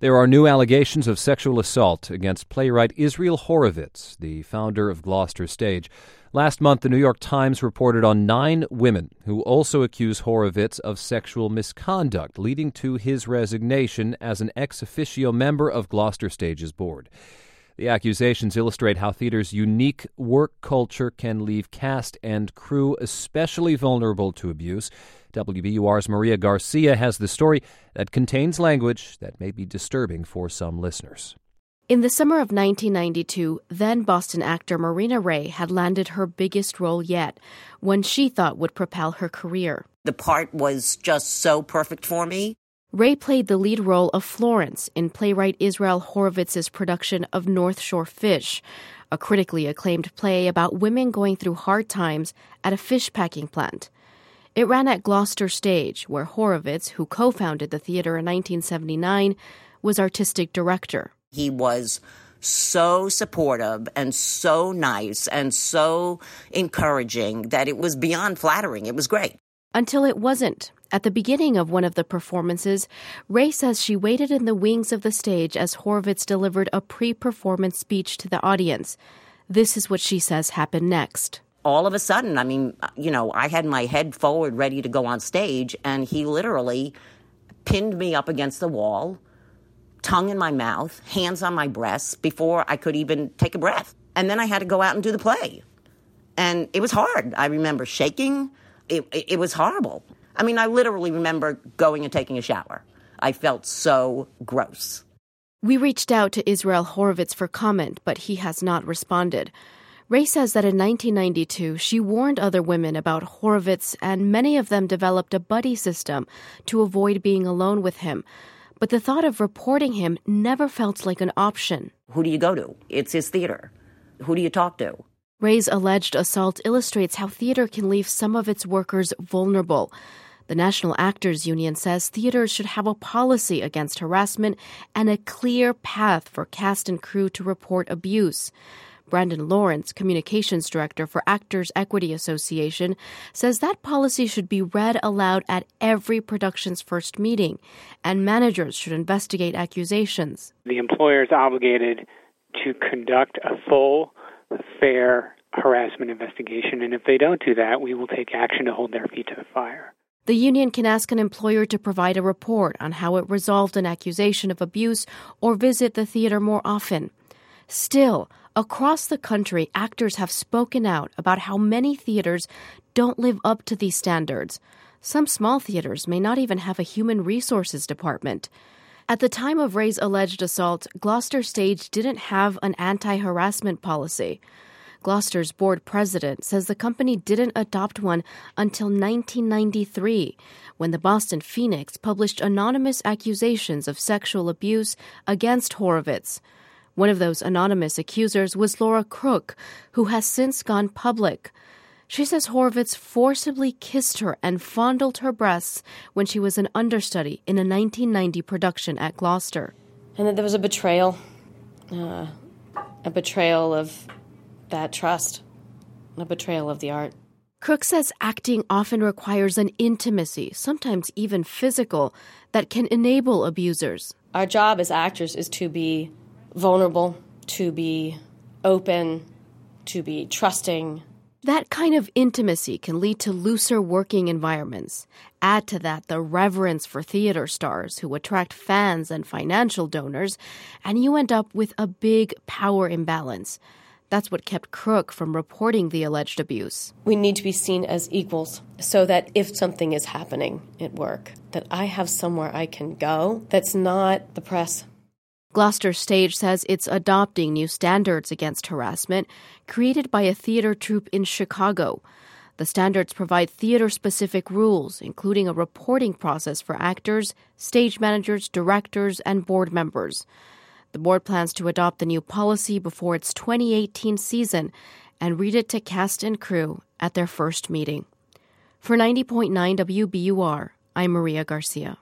There are new allegations of sexual assault against playwright Israel Horovitz, the founder of Gloucester Stage. Last month, the New York Times reported on 9 women who also accuse Horovitz of sexual misconduct, leading to his resignation as an ex officio member of Gloucester Stage's board. The accusations illustrate how theater's unique work culture can leave cast and crew especially vulnerable to abuse. WBUR's Maria Garcia has the story that contains language that may be disturbing for some listeners. In the summer of 1992, then Boston actor Marina Ray had landed her biggest role yet, one she thought would propel her career. The part was just so perfect for me. Ray played the lead role of Florence in playwright Israel Horovitz's production of North Shore Fish, a critically acclaimed play about women going through hard times at a fish packing plant. It ran at Gloucester Stage, where Horovitz, who co-founded the theater in 1979, was artistic director. He was so supportive and so nice and so encouraging that it was beyond flattering. It was great. Until it wasn't. At the beginning of one of the performances, Ray says she waited in the wings of the stage as Horovitz delivered a pre-performance speech to the audience. This is what she says happened next. All of a sudden, I had my head forward ready to go on stage, and he literally pinned me up against the wall, tongue in my mouth, hands on my breasts, before I could even take a breath. And then I had to go out and do the play. And it was hard. I remember shaking. It was horrible. I literally remember going and taking a shower. I felt so gross. We reached out to Israel Horovitz for comment, but he has not responded. Ray says that in 1992, she warned other women about Horovitz, and many of them developed a buddy system to avoid being alone with him. But the thought of reporting him never felt like an option. Who do you go to? It's his theater. Who do you talk to? Ray's alleged assault illustrates how theater can leave some of its workers vulnerable. The National Actors Union says theaters should have a policy against harassment and a clear path for cast and crew to report abuse. Brandon Lawrence, communications director for Actors Equity Association, says that policy should be read aloud at every production's first meeting, and managers should investigate accusations. The employer is obligated to conduct a full, fair harassment investigation, and if they don't do that, we will take action to hold their feet to the fire. The union can ask an employer to provide a report on how it resolved an accusation of abuse or visit the theater more often. Still, across the country, actors have spoken out about how many theaters don't live up to these standards. Some small theaters may not even have a human resources department. At the time of Ray's alleged assault, Gloucester Stage didn't have an anti-harassment policy. Gloucester's board president says the company didn't adopt one until 1993, when the Boston Phoenix published anonymous accusations of sexual abuse against Horovitz. One of those anonymous accusers was Laura Crook, who has since gone public. She says Horovitz forcibly kissed her and fondled her breasts when she was an understudy in a 1990 production at Gloucester. And that there was a betrayal of that trust, a betrayal of the art. Crook says acting often requires an intimacy, sometimes even physical, that can enable abusers. Our job as actors is to be vulnerable, to be open, to be trusting. That kind of intimacy can lead to looser working environments. Add to that the reverence for theater stars who attract fans and financial donors, and you end up with a big power imbalance. That's what kept Crook from reporting the alleged abuse. We need to be seen as equals so that if something is happening at work, that I have somewhere I can go that's not the press. Gloucester Stage says it's adopting new standards against harassment created by a theater troupe in Chicago. The standards provide theater-specific rules, including a reporting process for actors, stage managers, directors, and board members. The board plans to adopt the new policy before its 2018 season and read it to cast and crew at their first meeting. For 90.9 WBUR, I'm Maria Garcia.